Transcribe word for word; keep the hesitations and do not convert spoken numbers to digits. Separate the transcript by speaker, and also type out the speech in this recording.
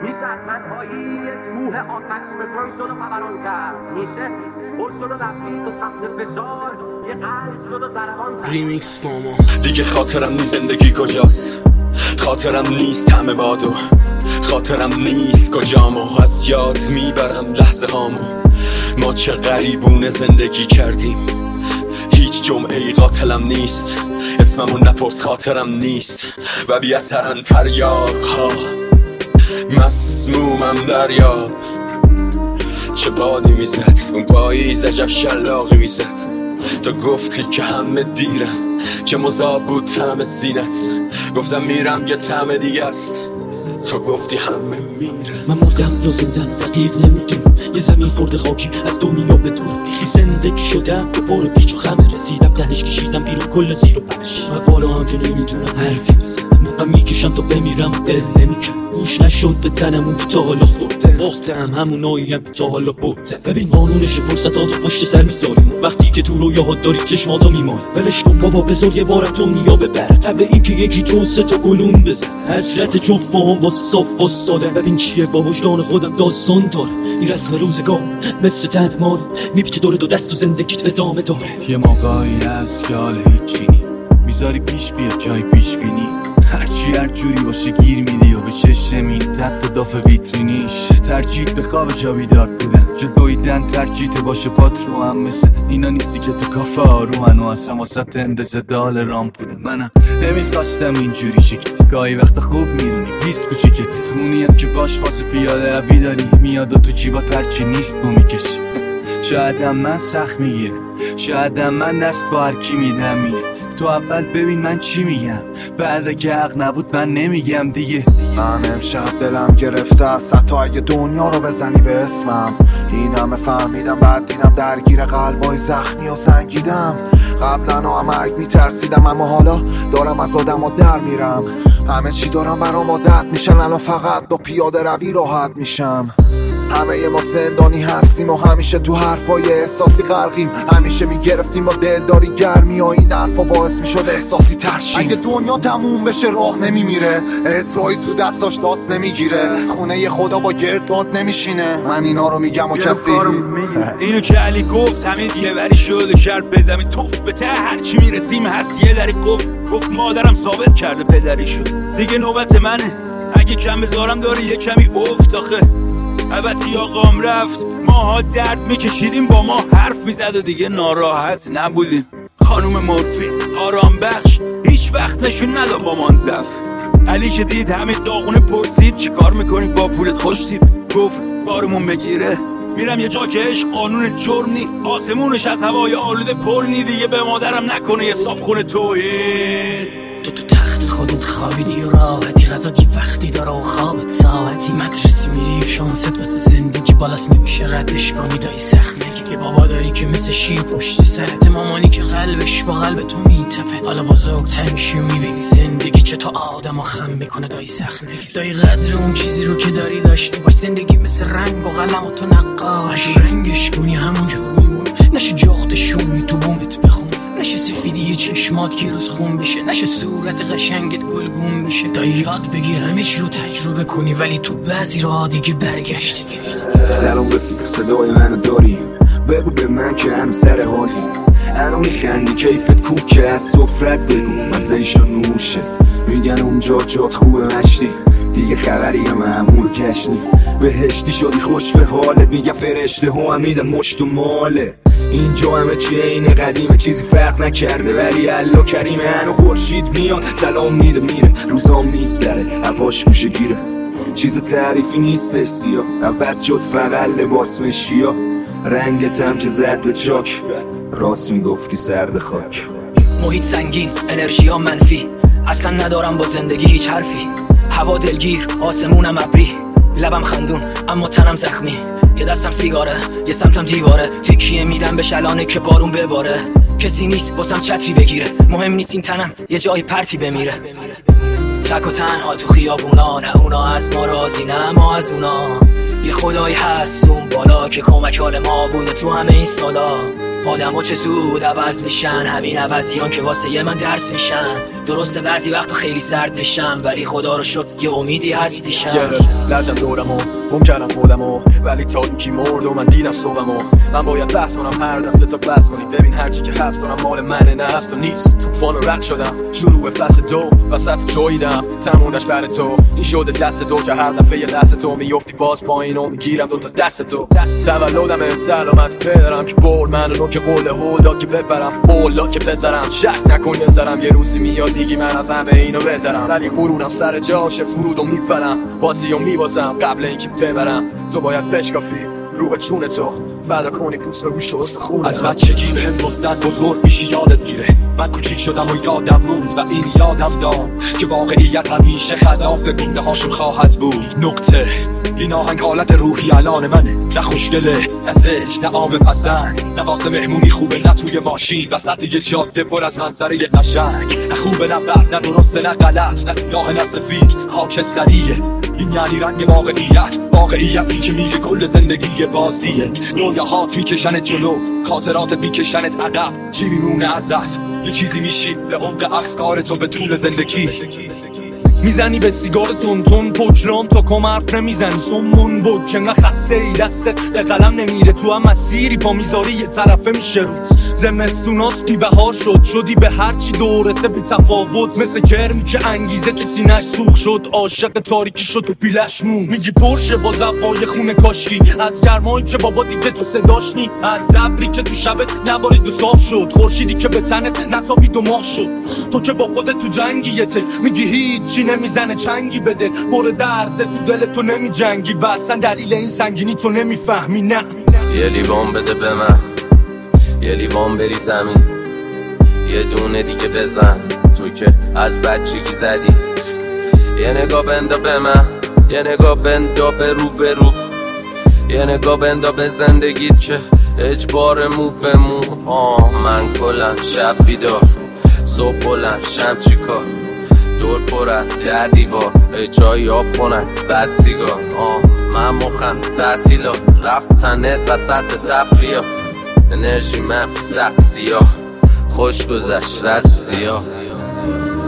Speaker 1: میشه تنهایی یک کوه آتش فشان شد و فوران کرد. میشه پر شد و لبریز و تحت فشار یه قلب شد و زرقان کرد.
Speaker 2: ریمیکس فاما. دیگه خاطرم نیست زندگی کجاست، خاطرم نیست طعم بادو، خاطرم نیست کجامو، از یاد میبرم لحظه هامو. ما چه غریبونه زندگی کردیم، هیچ جمعه ای قاتلم نیست، اسممون نپرس خاطرم نیست و بی اثرن تریاق ها. مسمومم دریاب، چه بادی میزد اون پاییز، عجب شلاقی میزد. تو گفتی که همه دیرم، چه مذاب بود طعم سینت. گفتم میرم یه طعم دیگه است، تو گفتی همه میره.
Speaker 3: من مردم یا زندم دقیق نمیدونم، یه زمین خورده خاکی از دنیا به دور. بیخی زندگی شدم که بار پیچ و خمه رسیدم، تهش کشیدم بیرون کل زیر و بخش. و بالا هم که نمیتونم حرفی بزنم، من میکشم تا بمیرم و دل نمیکن. گوش نشد به تنمون که تا حالا خورده باختم، همون آیم که تا حالا برده. ببین قانونش فرصتاتو پشت سر میذاریم، وقتی که تو رویاهات داری چشماتو میماری. ولش کن بابا بذار یه بارم دنیا ببر، قبل اینکه یکی تو سه تا گلون بزن. حسرت جفت هم واسه صاف واسطاده. ببین چیه با وجدان خودم داستان داره، این رسم روزگار مثل تن ماره، میپیچه دور دو دست و زندگیت ادامه داره.
Speaker 4: یه موقعی هست که حال هیچی نی، میذاری پیش بیاد جای پیش بینی. هرچی هر جوری باشه گیر میدی و به چشم این تحت داف ویترینیش. ترجیح به خواب جا بیدار بودن، جا دویدن ترجیح باشه پات رو هم مثل اینا نیستی که تو کافه آرومن و اصلا واسه اندازه دال رام بودن. منم نمیخواستم اینجوری شکل، گاهی وقتا خوب میرونی بیست کوچیکت، اونی هم که باش فاز پیاده روی داری میاد و تو جیبات هرچی نیست بو میکشی. شایدم من سخت میگیرم، شایدم من دست با هرکی میدم میگه تو اول ببین من چی میگم، بعد که حق نبود من نمیگم دیگه.
Speaker 5: من امشب دلم گرفته است حتی اگه دنیا رو بزنی به اسمم. این همه فهمیدم بعد دیدم درگیر قلبای زخمی و سنگیدم. قبلا هم مرگ میترسیدم اما حالا دارم از آدم و در میرم. همه چی دارم برام عادت میشن، الان فقط با پیاده روی راحت میشم. همه ما زندانی هستیم و همیشه تو حرفای احساسی غرقیم. همیشه میگرفتیم با دلداری گرمی و این حرفا باعث میشد احساسی ترشیم. اگه دنیا تموم بشه راه نمیمیره، اسرایی تو دستاش داست نمیگیره، خونه خدا با گردباد نمیشینه. من اینا رو میگم و کسی
Speaker 6: اینو که علی گفت همین یه وری شده کرد به زمین توف به ته هرچی میرسیم هست یه دری گفت. گفت مادرم ثابت کرده پدری شد، دیگه نوبت منه. اگه کم بذارم داری یه کمی افت آخه. البته آقام رفت، ماها درد میکشیدیم، با ما حرف میزد و دیگه ناراحت نبودیم. خانوم مورفین آرام بخش هیچ وقت نشون نداد با منزف. علی که دید همین داغونه پرسید چی کار میکنی با پولت خوش تیپ. گفت بارمون بگیره میرم یه جا که عشق قانون جرم نی، آسمونش از هوای آلوده پر نی. دیگه به مادرم نکنه یه صابخونه توهین.
Speaker 3: تو تو تخت خودت خوابیدی و راحتی، غذا دی وقتی داره و خوابت ساعتی. مدرسی میری شانست واسه زندگی بالاست نمیشه ردش کنی. دایی سخت نگی یه بابا داری که مثل شیر پشت سرت، مامانی که قلبش با قلب تو میتپه. حالا بزرگتر میشی و میبینی زندگی چه تا آدم خم میکنه. دایی سخت نگی دایی قدر اون چیزی رو که داری داشته باش. زندگی مثل رنگ و قلم و تو نقاش، رنگش کنی همونجور میمونه، نشه جاختشونی تو بومت بخون، نشه سفیدی چشمات که روز خون بشه، نشه صورت قشنگت گلگون بشه. تا یاد بگیر همه چی رو تجربه کنی، ولی تو بعضی راه دیگه برگشت.
Speaker 7: سلام رفیق صدای منو داری، بگو به من که هم سر حالی. الان میخندی کیفت کوک که از سفرت بگو مزه‌ش نوشه. میگن اونجا جات خوبه مشتی، دیگه خبری هم معمول کشنی. بهشتی شدی خوش به حالت، میگن فرشته ها هم میدن مشت و ماله. اینجا همه چی اینه قدیمه، چیزی فرق نکرده ولی الله کریمه. هنو خورشید میاد سلام میده میره، روزام میگذره هواش گوشه گیره. چیز تعریفی نیستش سیاه، عوض شد فقط لباس مشیا. رنگت هم که زد به چاک، راست میگفتی سرد خاک.
Speaker 8: محیط سنگین انرژی ها منفی، اصلا ندارم با زندگی هیچ حرفی. هوا دلگیر آسمونم ابری، لبم خندون اما تنم زخمی. یه دستم سیگاره یه سمتم دیواره، تکیه میدم به شلانه که بارون بباره. کسی نیست واسم چتری بگیره، مهم نیست این تنم یه جای پرتی بمیره. تک و تنها تو خیابونا، نه اونا از ما راضی نه ما از اونا. یه خدایی هست اون بالا که کمک حال ما بوده تو همه این سالا. آدم ها چه زود عوض میشن، همین عوضیان که واسه یه من درس میشن. درسته بعضی وقتا خیلی سرد بشم، ولی خدا رو شکر یه امیدی هست پیشم.
Speaker 2: گرفت لرزم دورمو گم کردم خودمو، ولی تا کی مرد و من دیدم صبحمو. من باید بحث کنم هر دفعه تا بس کنی، ببین هر چی که هست دارم مال منه نه هست و نیست. طوفان رو رد شدم شروع فصل دو، وسط چویدم تمومش بر تو. این شده دست تو که هر دفعه یه دست تو میفتی باز پایین و میگیرم دوتا دست تو. تولدمه سلامت پدرم که برد منو که قول هودا که ببرم بولا که بذارم. شک نکن بذارم یه روزی میاد دیگی من از همه اینو بذارم، ولی غرورم سر جاشه فرودو میبرم بازی و میبازم قبل اینکه ببرم. تو باید بشکافی روح چون تو فدا کنی پوست و گوشت و استخونه.
Speaker 9: از بچگی بهم گفتن بزرگ میشی یادت میره، من کوچیک شدم و یادم موند و این یادم داد که واقعیت همیشه خلاف گفته هاشون خواهد بود. نقطه این آهنگ حالت روحی الان منه، نه خوشگله نه زشت نه عام پسند، نه واسه مهمونی خوبه نه توی ماشین وسط یه جاده پر از منظره قشنگ. نه خوبه نه بد نه درسته نه غلط، نه سیاه نه سفید خاکستریه. این یعنی رنگ واقعیت، واقعیتی که میگه کل زندگی بازیه. رویاهات میکشنت جلو، خاطراتت میکشنت عقب. چی میمونه ازت؟ یه چیزی میشی به عمق افکارتو به طول زندگی.
Speaker 6: میزنی به سیگار تون تون پکرام تا کم حرف نمیزنی سمون بود که نه خسته ای دستت به قلم نمیره. تو هم مسیری پا میذاری یه طرفه میشه روت. زمستونات بی بهار شد شدی به هرچی دورته بی تفاوت، مثل کرمی که انگیزه تو سینش سوخ شد. عاشق تاریکی شد تو پیلش مون. میگی پرشه با زبای خونه کاشکی، از گرمایی که بابا دیگه تو صداش نی، از زبری که تو شبت نبارید و صاف شد، خورشیدی که به تنت نتابید و ماه شد. تو که با خودت تو جنگی یه تک میگی هیچی نمیزنه چنگی بده، بر درد تو دل تو نمی جنگی و اصلا دلیل این سنگینی تو نمیفهمی. نه
Speaker 10: یه لیوان بده به من، یه لیوان بری زمین، یه دونه دیگه بزن تو که از بچگی زدی. یه نگاه بندا به من، یه نگاه بندا به رو به رو، یه نگاه بندا به زندگیت که اجبار مو به مو. آه من کلن شب بیدار صبح بلند شم چی کار، دور پر از در دیوار جایی آب خونک بد سیگار. آه من مخم تعطیلات رفتنت وسط تفریات، انرژی منفی سخت سیاه خوش گذشت زد زیاه.